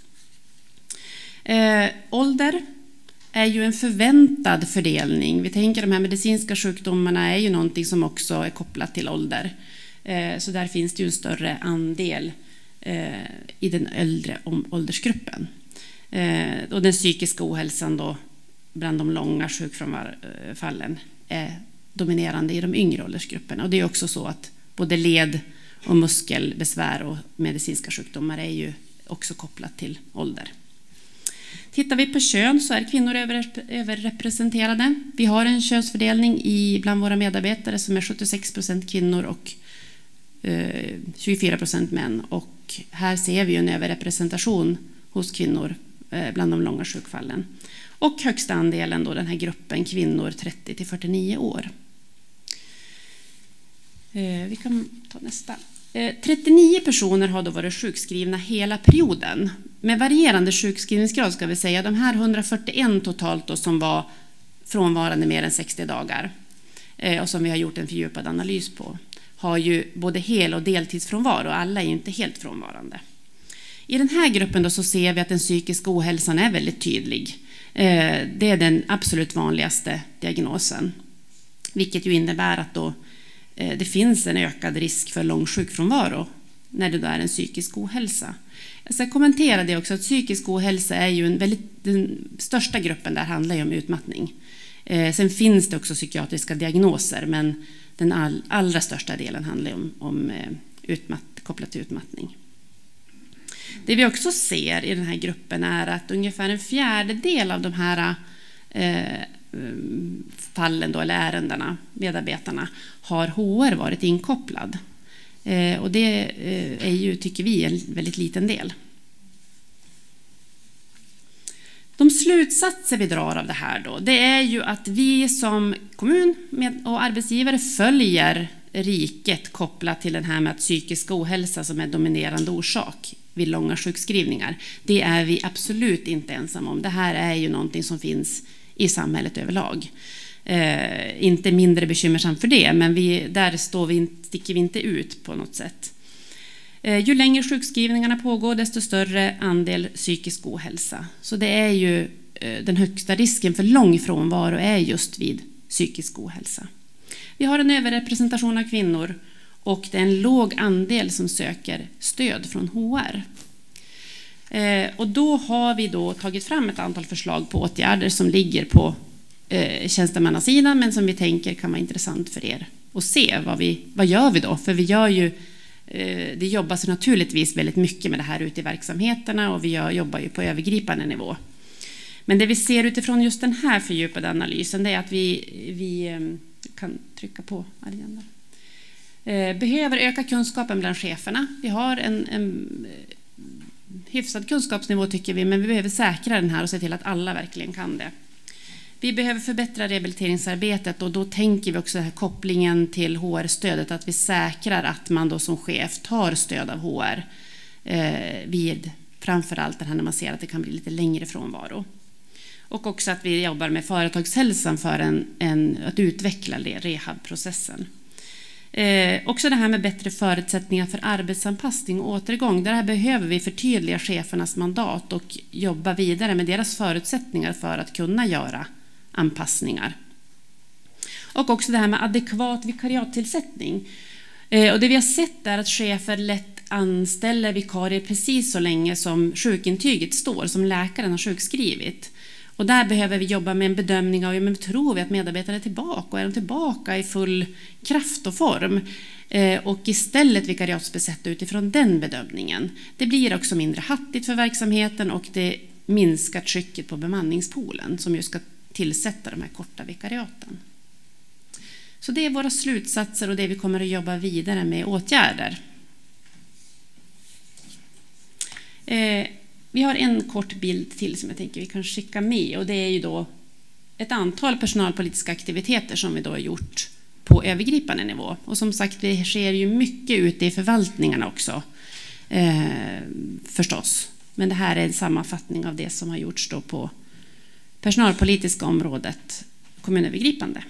Ålder är ju en förväntad fördelning. Vi tänker de här medicinska sjukdomarna är ju någonting som också är kopplat till ålder. Så där finns det ju en större andel i den äldre åldersgruppen. Och den psykiska ohälsan då bland de långa sjukfrånvarofallen är dominerande i de yngre åldersgrupperna. Och det är också så att både led- och muskelbesvär och medicinska sjukdomar är ju också kopplat till ålder. Tittar vi på kön så är kvinnor överrepresenterade. Vi har en könsfördelning bland våra medarbetare som är 76% kvinnor och 24% män. Och här ser vi en överrepresentation hos kvinnor bland de långa sjukfallen. Och högsta andelen då den här gruppen kvinnor 30-49 år. Vi kan ta nästa. 39 personer har då varit sjukskrivna hela perioden. Med varierande sjukskrivningsgrad ska vi säga. De här 141 totalt då som var frånvarande mer än 60 dagar. Och som vi har gjort en fördjupad analys på. Har ju både hel- och deltidsfrånvaro. Alla är ju inte helt frånvarande. I den här gruppen då så ser vi att den psykiska ohälsan är väldigt tydlig. Det är den absolut vanligaste diagnosen. Vilket ju innebär att då det finns en ökad risk för lång sjukfrånvaro när det är en psykisk ohälsa. Jag ska kommentera det också att psykisk ohälsa är ju den största gruppen där handlar ju om utmattning. Sen finns det också psykiatriska diagnoser, men den allra största delen handlar om kopplat till utmattning. Det vi också ser i den här gruppen är att ungefär en fjärdedel av de här fallen då, eller ärendena, medarbetarna, har HR varit inkopplad. Och det är ju, tycker vi, en väldigt liten del. De slutsatser vi drar av det här då, det är ju att vi som kommun och arbetsgivare följer riket kopplat till den här med att psykisk ohälsa som är dominerande orsak vid långa sjukskrivningar. Det är vi absolut inte ensamma om. Det här är ju någonting som finns i samhället överlag. Inte mindre bekymmersamt för det, men där sticker vi inte ut på något sätt. Ju längre sjukskrivningarna pågår, desto större andel psykisk ohälsa. Så det är ju den högsta risken för lång frånvaro är just vid psykisk ohälsa. Vi har en överrepresentation av kvinnor och det är en låg andel som söker stöd från HR. Och då har vi tagit fram ett antal förslag på åtgärder som ligger på tjänstemannasidan, men som vi tänker kan vara intressant för er att se. Vad gör vi då? För det jobbas naturligtvis väldigt mycket med det här ute i verksamheterna och vi jobbar ju på övergripande nivå. Men det vi ser utifrån just den här fördjupade analysen, det är att vi kan trycka på Ariane. Behöver öka kunskapen bland cheferna. Vi har en hyfsad kunskapsnivå tycker vi, men vi behöver säkra den här och se till att alla verkligen kan det. Vi behöver förbättra rehabiliteringsarbetet och då tänker vi också den här kopplingen till HR-stödet, att vi säkrar att man då som chef tar stöd av HR vid framförallt det här när man ser att det kan bli lite längre frånvaro. Och också att vi jobbar med företagshälsan för att utveckla rehabprocessen. Också det här med bättre förutsättningar för arbetsanpassning och återgång. Där behöver vi förtydliga chefernas mandat och jobba vidare med deras förutsättningar för att kunna göra anpassningar. Och också det här med adekvat vikariattillsättning. Och det vi har sett är att chefer lätt anställer vikarier precis så länge som sjukintyget står, som läkaren har sjukskrivit. Och där behöver vi jobba med en bedömning av, men tror vi att medarbetarna är tillbaka och är de tillbaka i full kraft och form? Och istället vikariatsbesätta utifrån den bedömningen. Det blir också mindre hattigt för verksamheten och det minskar trycket på bemanningspoolen som ju ska tillsätta de här korta vikariaten. Så det är våra slutsatser och det vi kommer att jobba vidare med åtgärder. Vi har en kort bild till som jag tänker vi kan skicka med och det är ju då ett antal personalpolitiska aktiviteter som vi då har gjort på övergripande nivå. Och som sagt, det sker ju mycket ute i förvaltningarna också förstås. Men det här är en sammanfattning av det som har gjorts då på personalpolitiska området kommunövergripande.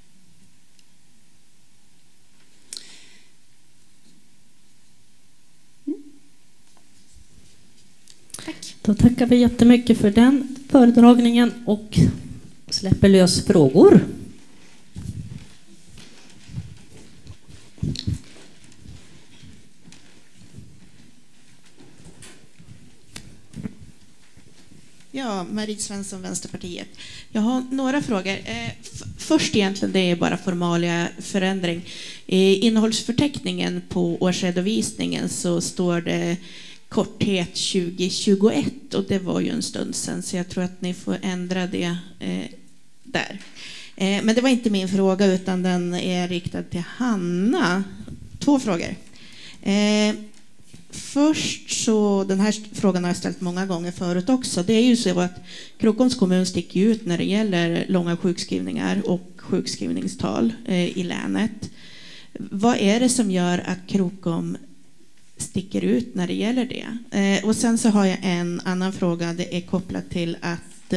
Tack. Då tackar vi jättemycket för den föredragningen och släpper lös frågor. Ja, Marie Svensson, Vänsterpartiet. Jag har några frågor. Först egentligen, det är bara formalia förändring. I innehållsförteckningen på årsredovisningen så står det korthet 2021 och det var ju en stund sedan så jag tror att ni får ändra det där. Men det var inte min fråga utan den är riktad till Hanna. 2 frågor. Först så, den här frågan har jag ställt många gånger förut också. Det är ju så att Krokoms kommun sticker ut när det gäller långa sjukskrivningar och sjukskrivningstal i länet. Vad är det som gör att Krokom sticker ut när det gäller det? Och sen så har jag en annan fråga. Det är kopplat till att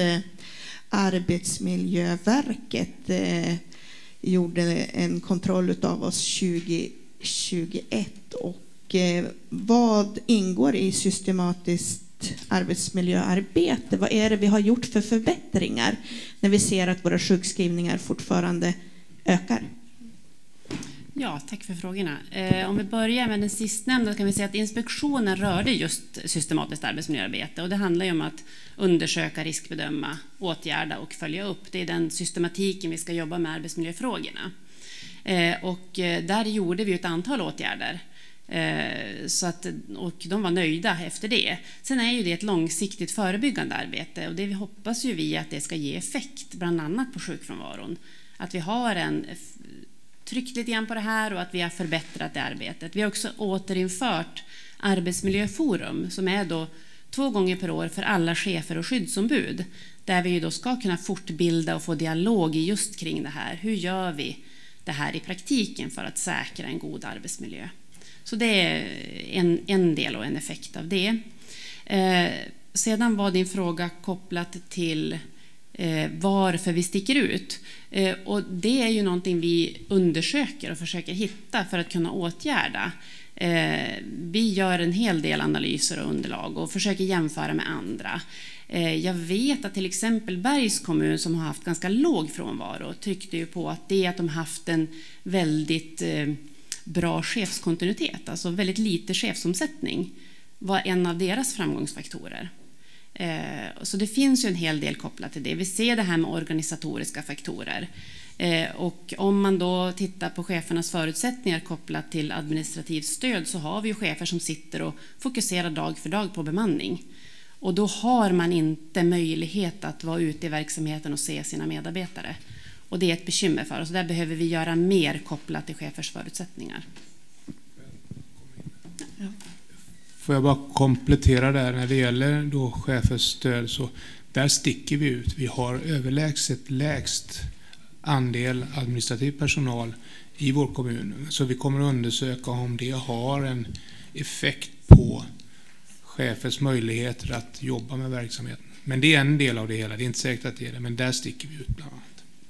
Arbetsmiljöverket gjorde en kontroll av oss 2021 och vad ingår i systematiskt arbetsmiljöarbete? Vad är det vi har gjort för förbättringar när vi ser att våra sjukskrivningar fortfarande ökar? Ja, tack för frågorna. Om vi börjar med den sistnämnda kan vi säga att inspektionen rörde just systematiskt arbetsmiljöarbete och det handlar ju om att undersöka, riskbedöma, åtgärda och följa upp. Det är den systematiken vi ska jobba med arbetsmiljöfrågorna. Och där gjorde vi ett antal åtgärder. Och de var nöjda efter det. Sen är ju det ett långsiktigt förebyggande arbete och det vi hoppas ju vi att det ska ge effekt bland annat på sjukfrånvaron. Att vi har tryckt lite grann på det här och att vi har förbättrat det arbetet. Vi har också återinfört arbetsmiljöforum som är då 2 gånger per år för alla chefer och skyddsombud. Där vi ju då ska kunna fortbilda och få dialog just kring det här. Hur gör vi det här i praktiken för att säkra en god arbetsmiljö? Så det är en del och en effekt av det. Sedan var din fråga kopplat till varför vi sticker ut. Och det är ju någonting vi undersöker och försöker hitta för att kunna åtgärda. Vi gör en hel del analyser och underlag och försöker jämföra med andra. Jag vet att till exempel Bergs kommun, som har haft ganska låg frånvaro, tryckte ju på att det att de haft en väldigt bra chefskontinuitet, alltså väldigt lite chefsomsättning, var en av deras framgångsfaktorer. Så det finns ju en hel del kopplat till det. Vi ser det här med organisatoriska faktorer. Och om man då tittar på chefernas förutsättningar kopplat till administrativt stöd, så har vi ju chefer som sitter och fokuserar dag för dag på bemanning. Och då har man inte möjlighet att vara ute i verksamheten och se sina medarbetare. Och det är ett bekymmer för oss. Där behöver vi göra mer kopplat till chefers förutsättningar. Ja. Får jag bara komplettera där när det gäller då chefers stöd, så där sticker vi ut. Vi har överlägset lägst andel administrativ personal i vår kommun. Så vi kommer att undersöka om det har en effekt på chefers möjligheter att jobba med verksamheten. Men det är en del av det hela. Det är inte säkert att det är det, men där sticker vi ut bland annat.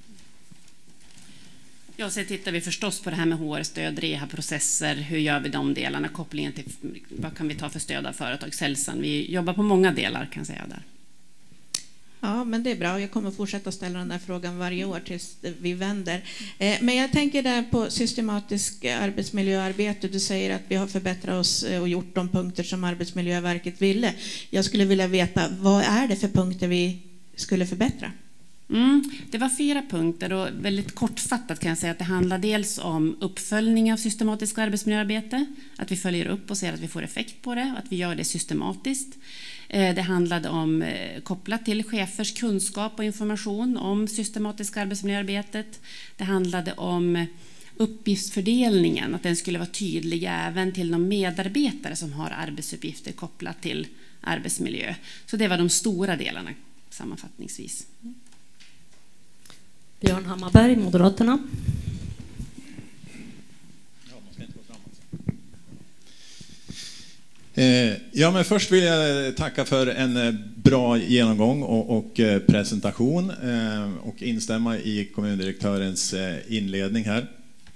Ja, så tittar vi förstås på det här med HR-stöd, reha-processer. Hur gör vi de delarna? Kopplingen till vad kan vi ta för stöd av företagshälsan? Vi jobbar på många delar, kan jag säga där. Ja, men det är bra. Jag kommer fortsätta ställa den här frågan varje år tills vi vänder. Men jag tänker där på systematisk arbetsmiljöarbete. Du säger att vi har förbättrat oss och gjort de punkter som Arbetsmiljöverket ville. Jag skulle vilja veta, vad är det för punkter vi skulle förbättra? Det var 4 punkter och väldigt kortfattat kan jag säga att det handlar dels om uppföljning av systematiskt arbetsmiljöarbete, att vi följer upp och ser att vi får effekt på det och att vi gör det systematiskt. Det handlade om kopplat till chefers kunskap och information om systematiskt arbetsmiljöarbetet. Det handlade om uppgiftsfördelningen, att den skulle vara tydlig även till de medarbetare som har arbetsuppgifter kopplat till arbetsmiljö. Så det var de stora delarna sammanfattningsvis. Björn Hammarberg, Moderaterna. Ja, men först vill jag tacka för en bra genomgång och presentation och instämma i kommundirektörens inledning här.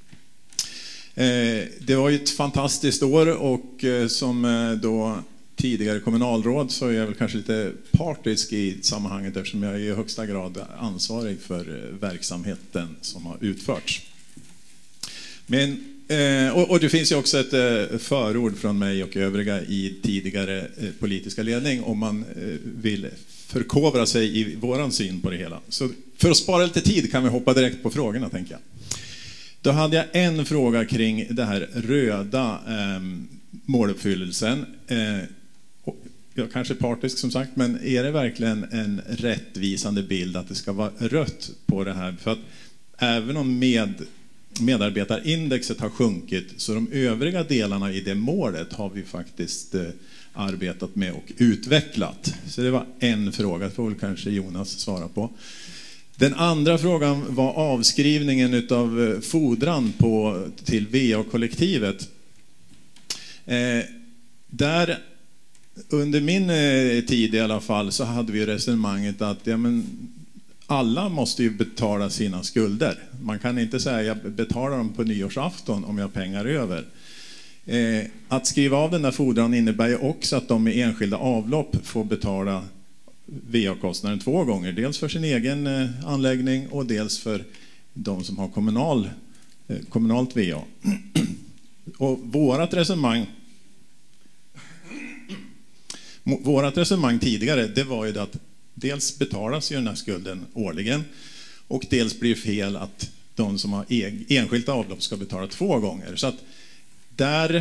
Det var ju ett fantastiskt år och som då tidigare kommunalråd så är jag väl kanske lite partisk i sammanhanget eftersom jag är i högsta grad ansvarig för verksamheten som har utförts. Men, och det finns ju också ett förord från mig och övriga i tidigare politiska ledning om man vill förkovra sig i våran syn på det hela. Så för att spara lite tid kan vi hoppa direkt på frågorna, tänker jag. Då hade jag en fråga kring det här röda måluppfyllelsen. Jag kanske är partisk som sagt, men är det verkligen en rättvisande bild att det ska vara rött på det här? För att även om medarbetarindexet har sjunkit så de övriga delarna i det målet har vi faktiskt arbetat med och utvecklat. Så det var en fråga, det får väl kanske Jonas svara på. Den andra frågan var avskrivningen av fordran till VA-kollektivet. Där under min tid i alla fall så hade vi resonemanget att alla måste ju betala sina skulder. Man kan inte säga jag betalar dem på nyårsafton om jag har pengar över. Att skriva av den där fordran innebär ju också att de med enskilda avlopp får betala VA-kostnaden 2 gånger. Dels för sin egen anläggning och dels för de som har kommunalt VA. Och vårat resonemang tidigare, det var ju att dels betalas ju den här skulden årligen och dels blir det fel att de som har enskilt avlopp ska betala 2 gånger. Så att där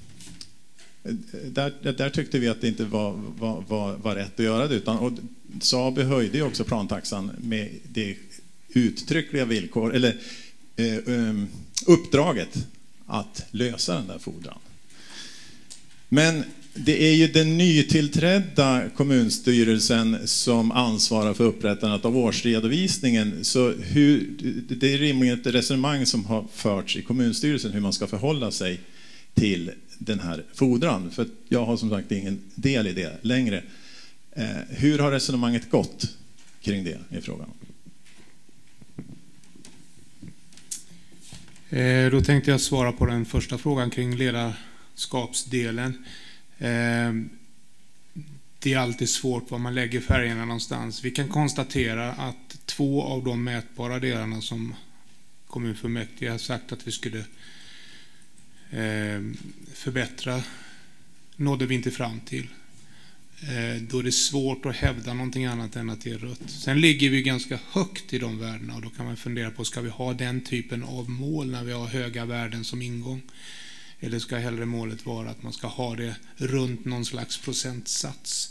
tyckte vi att det inte var rätt att göra det. Och SABO höjde ju också plantaxan med det uttryckliga villkor, eller uppdraget att lösa den där fordran. Men det är ju den nytillträdda kommunstyrelsen som ansvarar för upprättandet av årsredovisningen. Så det är rimligen ett resonemang som har förts i kommunstyrelsen hur man ska förhålla sig till den här fordran. För jag har som sagt ingen del i det längre. Hur har resonemanget gått kring det i frågan. Då tänkte jag svara på den första frågan kring ledarskapsdelen. Det är alltid svårt var man lägger färgerna någonstans. Vi kan konstatera att 2 av de mätbara delarna som kommunfullmäktige har sagt att vi skulle förbättra nådde vi inte fram till. Då är det svårt att hävda någonting annat än att det är rött. Sen ligger vi ganska högt i de värdena och då kan man fundera på, ska vi ha den typen av mål när vi har höga värden som ingång? Eller ska hellre målet vara att man ska ha det runt någon slags procentsats?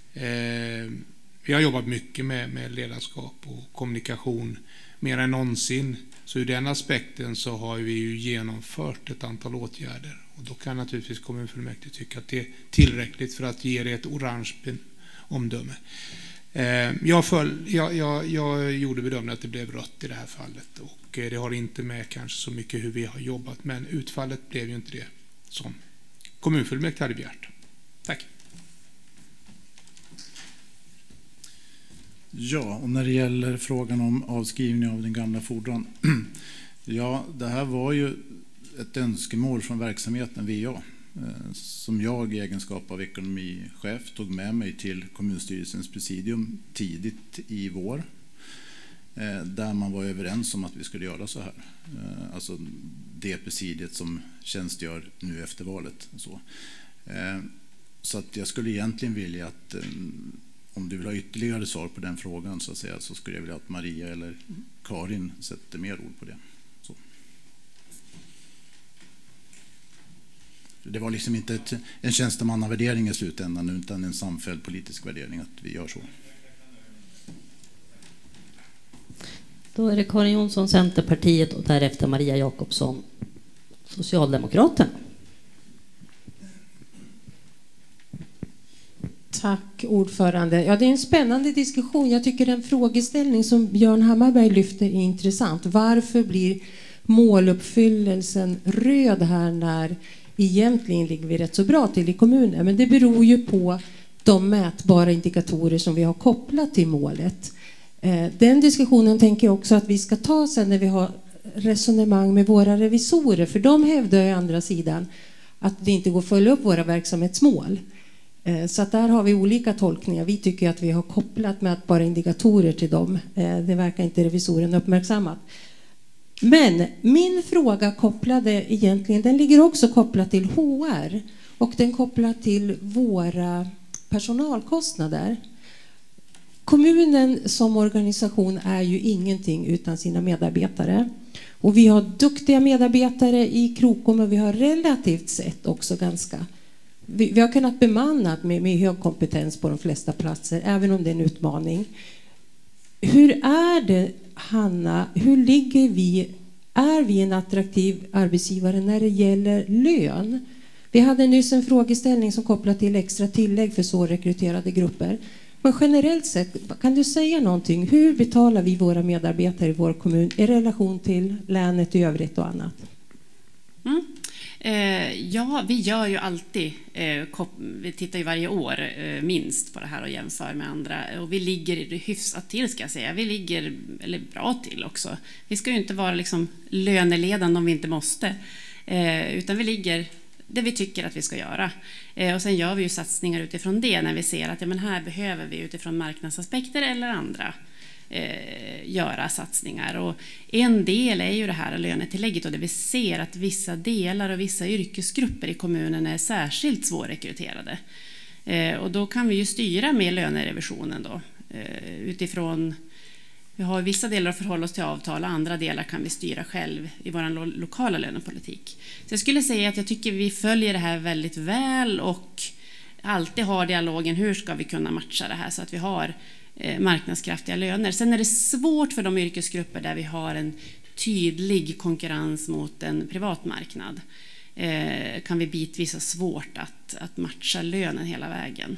Vi har jobbat mycket med ledarskap och kommunikation mer än någonsin. Så ur den aspekten så har vi ju genomfört ett antal åtgärder. Och då kan naturligtvis kommunfullmäktige tycka att det är tillräckligt för att ge det ett orange omdöme. Jag gjorde bedömningen att det blev rött i det här fallet. Och det har inte med kanske så mycket hur vi har jobbat. Men utfallet blev ju inte det som kommunfullmäktige hade begärt. Tack. Ja, och när det gäller frågan om avskrivning av den gamla fordran. Ja, det här var ju ett önskemål från verksamheten VA som jag i egenskap av ekonomichef tog med mig till kommunstyrelsens presidium tidigt i vår. Där man var överens om att vi skulle göra så här. Alltså det presidiet som tjänstgör nu efter valet. Så att jag skulle egentligen vilja att om du vill ha ytterligare svar på den frågan så att säga, så skulle jag vilja att Maria eller Karin sätter mer ord på det. Så. Det var liksom inte en tjänstemannavärdering i slutändan utan en samfälld politisk värdering att vi gör så. Då är det Karin Jonsson, Centerpartiet, och därefter Maria Jakobsson, Socialdemokraterna. Tack ordförande. Ja, det är en spännande diskussion. Jag tycker den frågeställning som Björn Hammarberg lyfter är intressant. Varför blir måluppfyllelsen röd här när egentligen ligger vi rätt så bra till i kommunen? Men det beror ju på de mätbara indikatorer som vi har kopplat till målet. Den diskussionen tänker jag också att vi ska ta sen när vi har resonemang med våra revisorer. För de hävdar ju å andra sidan att det inte går att följa upp våra verksamhetsmål. Så att där har vi olika tolkningar. Vi tycker att vi har kopplat mätbara indikatorer till dem. Det verkar inte revisoren uppmärksammat. Men min fråga kopplade egentligen, den ligger också kopplad till HR. Och den kopplar till våra personalkostnader. Kommunen som organisation är ju ingenting utan sina medarbetare. Och vi har duktiga medarbetare i Krokom och vi har relativt sett också ganska... Vi har kunnat bemanna med hög kompetens på de flesta platser, även om det är en utmaning. Hur är det, Hanna? Hur ligger vi? Är vi en attraktiv arbetsgivare när det gäller lön? Vi hade nyss en frågeställning som kopplar till extra tillägg för så rekryterade grupper. Men generellt sett, kan du säga någonting? Hur betalar vi våra medarbetare i vår kommun i relation till länet i övrigt och annat? Ja, vi gör ju alltid, vi tittar ju varje år minst på det här och jämför med andra. Och vi ligger hyfsat till, ska jag säga. Vi ligger bra till också. Vi ska ju inte vara liksom löneledande om vi inte måste. Utan vi ligger det vi tycker att vi ska göra. Och sen gör vi ju satsningar utifrån det när vi ser att ja, men här behöver vi utifrån marknadsaspekter eller andra göra satsningar. Och en del är ju det här lönetillägget och det vi ser att vissa delar och vissa yrkesgrupper i kommunen är särskilt svårrekryterade. Och då kan vi ju styra med lönerevisionen då utifrån. Vi har vissa delar att förhålla oss till avtal och andra delar kan vi styra själv i vår lokala lönepolitik. Så jag skulle säga att jag tycker vi följer det här väldigt väl och alltid har dialogen hur ska vi kunna matcha det här så att vi har marknadskraftiga löner. Sen är det svårt för de yrkesgrupper där vi har en tydlig konkurrens mot en privat marknad. Kan vi bitvis ha svårt att matcha lönen hela vägen.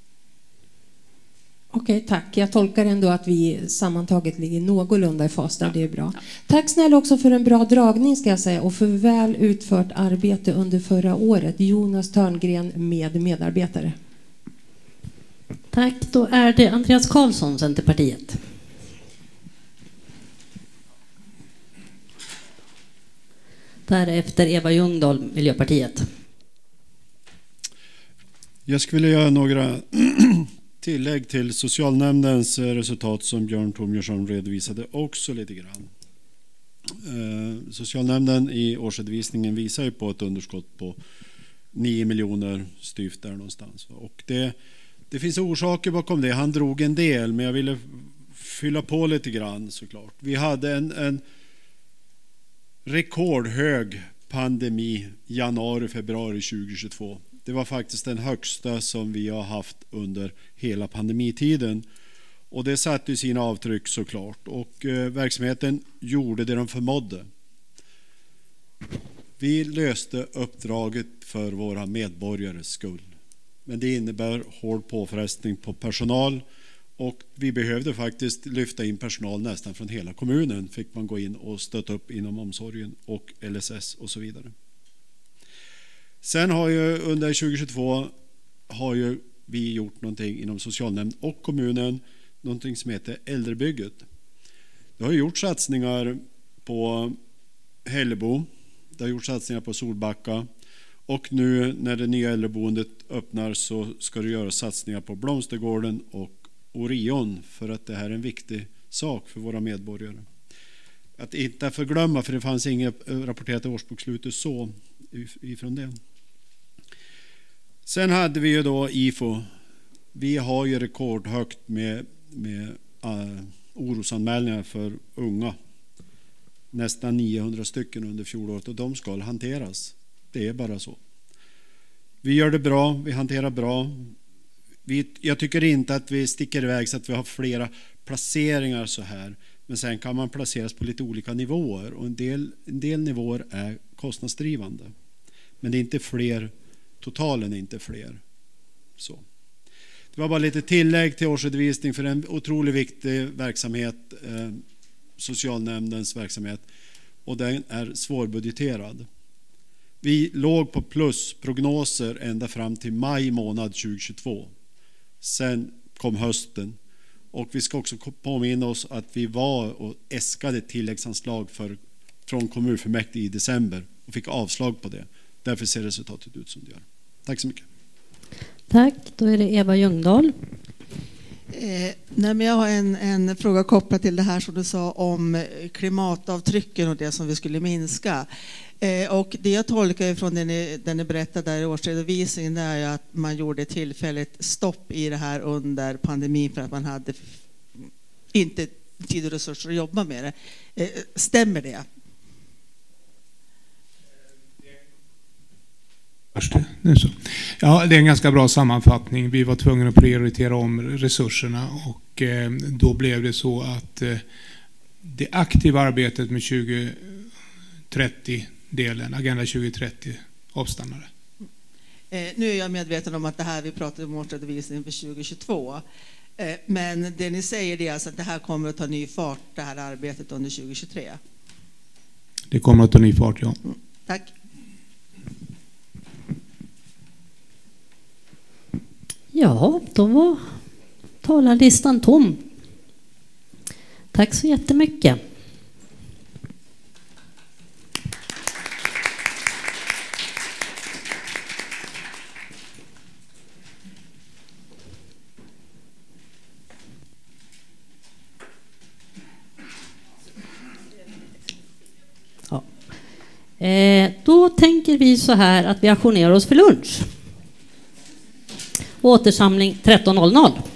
Okej, tack. Jag tolkar ändå att vi sammantaget ligger någorlunda i fas där, det är bra. Ja. Tack snälla också för en bra dragning ska jag säga och för väl utfört arbete under förra året. Jonas Törngren med medarbetare. Tack, då är det Andreas Karlsson, Centerpartiet. Därefter Eva Ljungdahl, Miljöpartiet. Jag skulle göra några tillägg till socialnämndens resultat som Björn Torbjörnsson redovisade också lite grann. Socialnämnden i årsredovisningen visar ju på ett underskott på 9 miljoner styvt där någonstans. Och det finns orsaker bakom det. Han drog en del, men jag ville fylla på lite grann såklart. Vi hade en rekordhög pandemi januari-februari 2022. Det var faktiskt den högsta som vi har haft under hela pandemitiden. Och det satte ju sina avtryck såklart. Och verksamheten gjorde det de förmådde. Vi löste uppdraget för våra medborgares skull. Men det innebär hård påfrestning på personal. Och vi behövde faktiskt lyfta in personal nästan från hela kommunen. Fick man gå in och stötta upp inom omsorgen och LSS och så vidare. Sen har ju under 2022 har ju vi gjort någonting inom socialnämnd och kommunen. Någonting som heter äldrebygget. Det har gjort satsningar på Hällebo. Det har gjort satsningar på Solbacka. Och nu när det nya äldreboendet öppnar så ska det göra satsningar på Blomstergården och Orion. För att det här är en viktig sak för våra medborgare. Att inte förglömma, för det fanns inget rapporterat i årsbokslutet så ifrån det. Sen hade vi ju då IFO. Vi har ju rekordhögt med orosanmälningar för unga. Nästan 900 stycken under fjolåret och de ska hanteras. Det är bara så. Vi gör det bra, vi hanterar bra. Jag tycker inte att vi sticker iväg så att vi har flera placeringar så här. Men sen kan man placeras på lite olika nivåer och en del nivåer är kostnadsdrivande. Men det är inte fler, totalen är inte fler. Så. Det var bara lite tillägg till årsredovisning för en otroligt viktig verksamhet, socialnämndens verksamhet, och den är svårbudgeterad. Vi låg på plusprognoser ända fram till maj månad 2022. Sen kom hösten och vi ska också påminna oss att vi var och äskade tilläggsanslag från kommunfullmäktige i december och fick avslag på det. Därför ser resultatet ut som det gör. Tack så mycket. Tack, då är det Eva Ljungdahl. Nej, men jag har en fråga kopplad till det här som du sa om klimatavtrycken och det som vi skulle minska. Och det jag tolkar från den ni berättade där i årsredovisningen är ju att man gjorde tillfälligt stopp i det här under pandemin för att man hade inte tid och resurser att jobba med det. Stämmer det? Ja, det är en ganska bra sammanfattning. Vi var tvungna att prioritera om resurserna och då blev det så att det aktiva arbetet med 2030-delen, Agenda 2030, avstannade. Nu är jag medveten om att det här vi pratar om årsredovisningen för 2022. Men det ni säger är alltså att det här kommer att ta ny fart, det här arbetet under 2023? Det kommer att ta ny fart, ja. Tack. Ja, då var talarlistan tom. Tack så jättemycket. Ja. Då tänker vi så här att vi ajournerar oss för lunch. Återsamling 13.00.